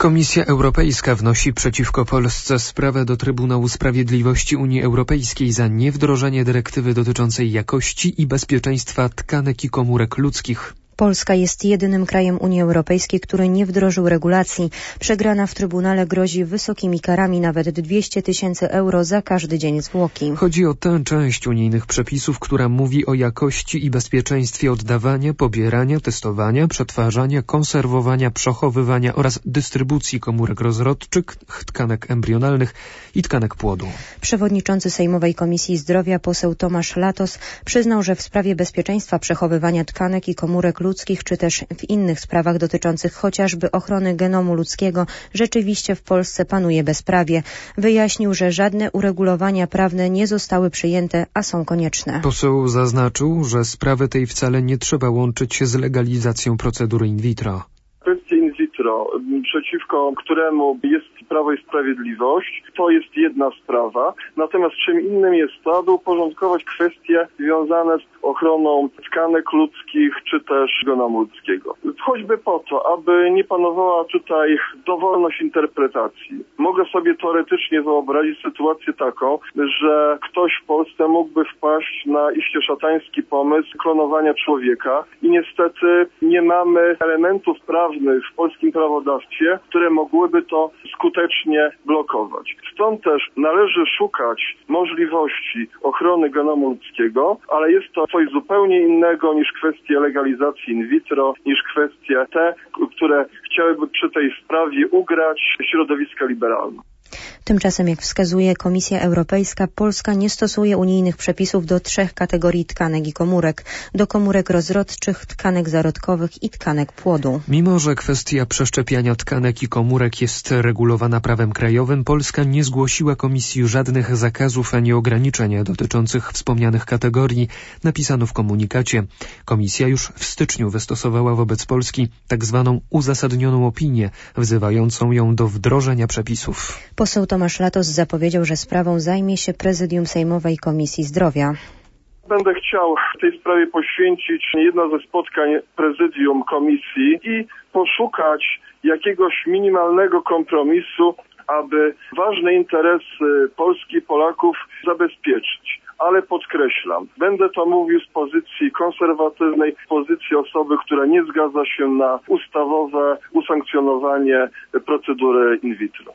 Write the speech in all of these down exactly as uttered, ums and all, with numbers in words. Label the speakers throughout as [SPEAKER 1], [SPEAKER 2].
[SPEAKER 1] Komisja Europejska wnosi przeciwko Polsce sprawę do Trybunału Sprawiedliwości Unii Europejskiej za niewdrożenie dyrektywy dotyczącej jakości i bezpieczeństwa tkanek i komórek ludzkich.
[SPEAKER 2] Polska jest jedynym krajem Unii Europejskiej, który nie wdrożył regulacji. Przegrana w Trybunale grozi wysokimi karami, nawet dwieście tysięcy euro za każdy dzień zwłoki.
[SPEAKER 1] Chodzi o tę część unijnych przepisów, która mówi o jakości i bezpieczeństwie oddawania, pobierania, testowania, przetwarzania, konserwowania, przechowywania oraz dystrybucji komórek rozrodczych, tkanek embrionalnych i tkanek płodu.
[SPEAKER 2] Przewodniczący Sejmowej Komisji Zdrowia poseł Tomasz Latos przyznał, że w sprawie bezpieczeństwa przechowywania tkanek i komórek ludzkich, czy też w innych sprawach dotyczących chociażby ochrony genomu ludzkiego, rzeczywiście w Polsce panuje bezprawie. Wyjaśnił, że żadne uregulowania prawne nie zostały przyjęte, a są konieczne.
[SPEAKER 1] Poseł zaznaczył, że sprawy tej wcale nie trzeba łączyć z legalizacją procedury in vitro.
[SPEAKER 3] Kwestie in vitro, przeciwko któremu jest Prawo i Sprawiedliwość, to jest jedna sprawa. Natomiast czym innym jest to, aby uporządkować kwestie związane z ochroną tkanek ludzkich, czy też genomu ludzkiego. Choćby po to, aby nie panowała tutaj dowolność interpretacji. Mogę sobie teoretycznie wyobrazić sytuację taką, że ktoś w Polsce mógłby wpaść na iście szatański pomysł klonowania człowieka i niestety nie mamy elementów prawnych w polskim prawodawstwie, które mogłyby to skutecznie blokować. Stąd też należy szukać możliwości ochrony genomu ludzkiego, ale jest to coś zupełnie innego niż kwestie legalizacji in vitro, niż kwestie te, które chciałyby przy tej sprawie ugrać środowiska liberalne.
[SPEAKER 2] Tymczasem, jak wskazuje Komisja Europejska, Polska nie stosuje unijnych przepisów do trzech kategorii tkanek i komórek. Do komórek rozrodczych, tkanek zarodkowych i tkanek płodu.
[SPEAKER 1] Mimo że kwestia przeszczepiania tkanek i komórek jest regulowana prawem krajowym, Polska nie zgłosiła Komisji żadnych zakazów ani ograniczeń dotyczących wspomnianych kategorii, napisano w komunikacie. Komisja już w styczniu wystosowała wobec Polski tak zwaną uzasadnioną opinię, wzywającą ją do wdrożenia przepisów.
[SPEAKER 2] Poseł Tomasz Latos zapowiedział, że sprawą zajmie się Prezydium Sejmowej Komisji Zdrowia.
[SPEAKER 3] Będę chciał w tej sprawie poświęcić jedno ze spotkań Prezydium Komisji i poszukać jakiegoś minimalnego kompromisu, aby ważne interesy Polski i Polaków zabezpieczyć. Ale podkreślam, będę to mówił z pozycji konserwatywnej, z pozycji osoby, która nie zgadza się na ustawowe usankcjonowanie procedury in vitro.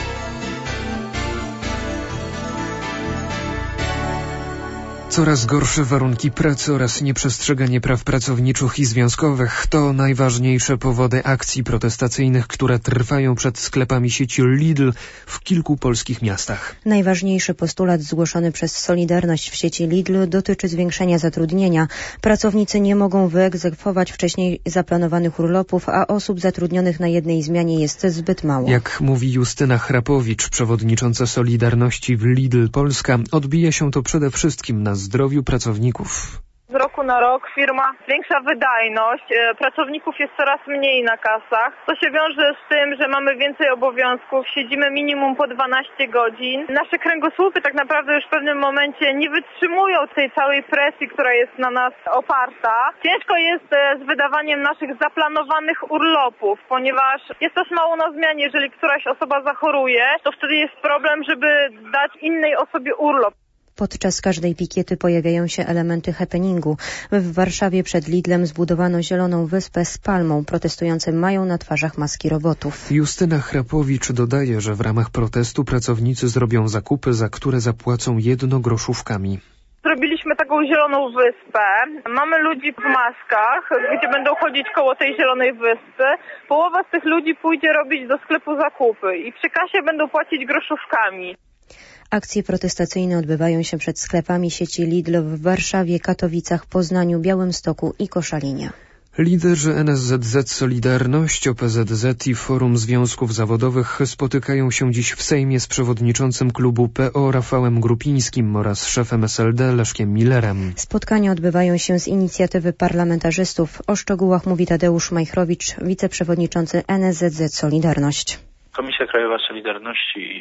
[SPEAKER 1] Coraz gorsze warunki pracy oraz nieprzestrzeganie praw pracowniczych i związkowych to najważniejsze powody akcji protestacyjnych, które trwają przed sklepami sieci Lidl w kilku polskich miastach.
[SPEAKER 2] Najważniejszy postulat zgłoszony przez Solidarność w sieci Lidl dotyczy zwiększenia zatrudnienia. Pracownicy nie mogą wyegzekwować wcześniej zaplanowanych urlopów, a osób zatrudnionych na jednej zmianie jest zbyt mało.
[SPEAKER 1] Jak mówi Justyna Chrapowicz, przewodnicząca Solidarności w Lidl Polska, odbija się to przede wszystkim na zdrowiu pracowników.
[SPEAKER 4] Z roku na rok firma zwiększa wydajność, pracowników jest coraz mniej na kasach. To się wiąże z tym, że mamy więcej obowiązków, siedzimy minimum po dwanaście godzin. Nasze kręgosłupy tak naprawdę już w pewnym momencie nie wytrzymują tej całej presji, która jest na nas oparta. Ciężko jest z wydawaniem naszych zaplanowanych urlopów, ponieważ jest nas mało na zmianie. Jeżeli któraś osoba zachoruje, to wtedy jest problem, żeby dać innej osobie urlop.
[SPEAKER 2] Podczas każdej pikiety pojawiają się elementy happeningu. W Warszawie przed Lidlem zbudowano zieloną wyspę z palmą. Protestujący mają na twarzach maski robotów.
[SPEAKER 1] Justyna Chrapowicz dodaje, że w ramach protestu pracownicy zrobią zakupy, za które zapłacą jednogroszówkami.
[SPEAKER 4] Zrobiliśmy taką zieloną wyspę. Mamy ludzi w maskach, gdzie będą chodzić koło tej zielonej wyspy. Połowa z tych ludzi pójdzie robić do sklepu zakupy i przy kasie będą płacić groszówkami.
[SPEAKER 2] Akcje protestacyjne odbywają się przed sklepami sieci Lidl w Warszawie, Katowicach, Poznaniu, Białymstoku i Koszalinie.
[SPEAKER 1] Liderzy N S Z Z Solidarność, O P Z Z i Forum Związków Zawodowych spotykają się dziś w Sejmie z przewodniczącym klubu P O Rafałem Grupińskim oraz szefem S L D Leszkiem Millerem.
[SPEAKER 2] Spotkania odbywają się z inicjatywy parlamentarzystów. O szczegółach mówi Tadeusz Majchrowicz, wiceprzewodniczący N S Z Z Solidarność.
[SPEAKER 5] Komisja Krajowa Solidarności z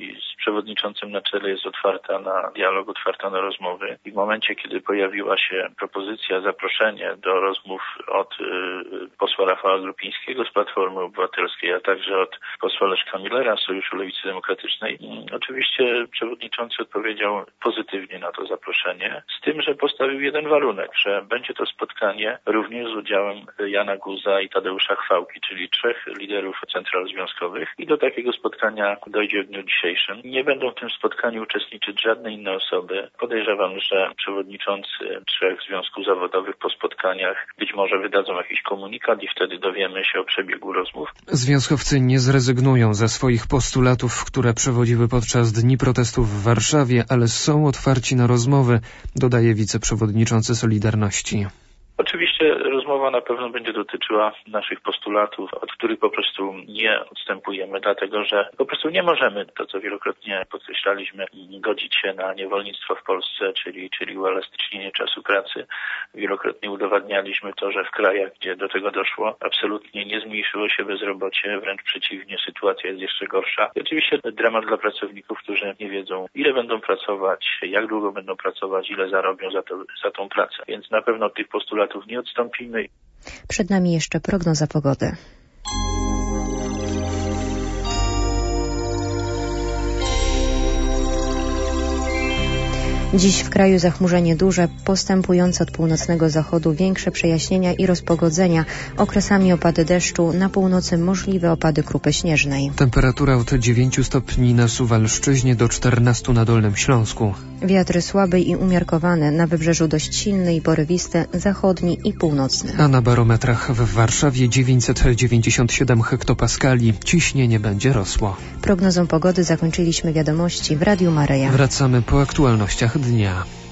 [SPEAKER 5] przewodniczącym na czele jest otwarta na dialog, otwarta na rozmowy i w momencie, kiedy pojawiła się propozycja, zaproszenie do rozmów od y, posła Rafała Grupińskiego z Platformy Obywatelskiej, a także od posła Leszka Millera z Sojuszu Lewicy Demokratycznej, y, oczywiście przewodniczący odpowiedział pozytywnie na to zaproszenie, z tym, że postawił jeden warunek, że będzie to spotkanie również z udziałem Jana Guza i Tadeusza Chwałki, czyli trzech liderów central związkowych i do takiego spotkania dojdzie w dniu dzisiejszym. Nie będą w tym spotkaniu uczestniczyć żadne inne osoby. Podejrzewam, że przewodniczący trzech związków zawodowych po spotkaniach być może wydadzą jakiś komunikat i wtedy dowiemy się o przebiegu rozmów.
[SPEAKER 1] Związkowcy nie zrezygnują ze swoich postulatów, które przewodziły podczas dni protestów w Warszawie, ale są otwarci na rozmowy, dodaje wiceprzewodniczący Solidarności.
[SPEAKER 5] Oczywiście rozmowa na pewno będzie dotyczyła naszych postulatów, od których po prostu nie odstępujemy, dlatego że po prostu nie możemy, to co wielokrotnie podkreślaliśmy, godzić się na niewolnictwo w Polsce, czyli, czyli uelastycznienie czasu pracy. Wielokrotnie udowadnialiśmy to, że w krajach, gdzie do tego doszło, absolutnie nie zmniejszyło się bezrobocie, wręcz przeciwnie, sytuacja jest jeszcze gorsza. I oczywiście dramat dla pracowników, którzy nie wiedzą, ile będą pracować, jak długo będą pracować, ile zarobią za, to, za tą pracę. Więc na pewno od tych postulatów nie odstąpimy.
[SPEAKER 2] Przed nami jeszcze prognoza pogody. Dziś w kraju zachmurzenie duże, postępujące od północnego zachodu większe przejaśnienia i rozpogodzenia. Okresami opady deszczu, na północy możliwe opady krupy śnieżnej.
[SPEAKER 1] Temperatura od dziewięciu stopni na Suwalszczyźnie do czternastu na Dolnym Śląsku.
[SPEAKER 2] Wiatry słabe i umiarkowane, na wybrzeżu dość silny i porywisty, zachodni i północny.
[SPEAKER 1] A na barometrach w Warszawie dziewięćset dziewięćdziesiąt siedem hektopaskali. Ciśnienie będzie rosło.
[SPEAKER 2] Prognozą pogody zakończyliśmy wiadomości w Radiu Maryja.
[SPEAKER 1] Wracamy po aktualnościach dnia.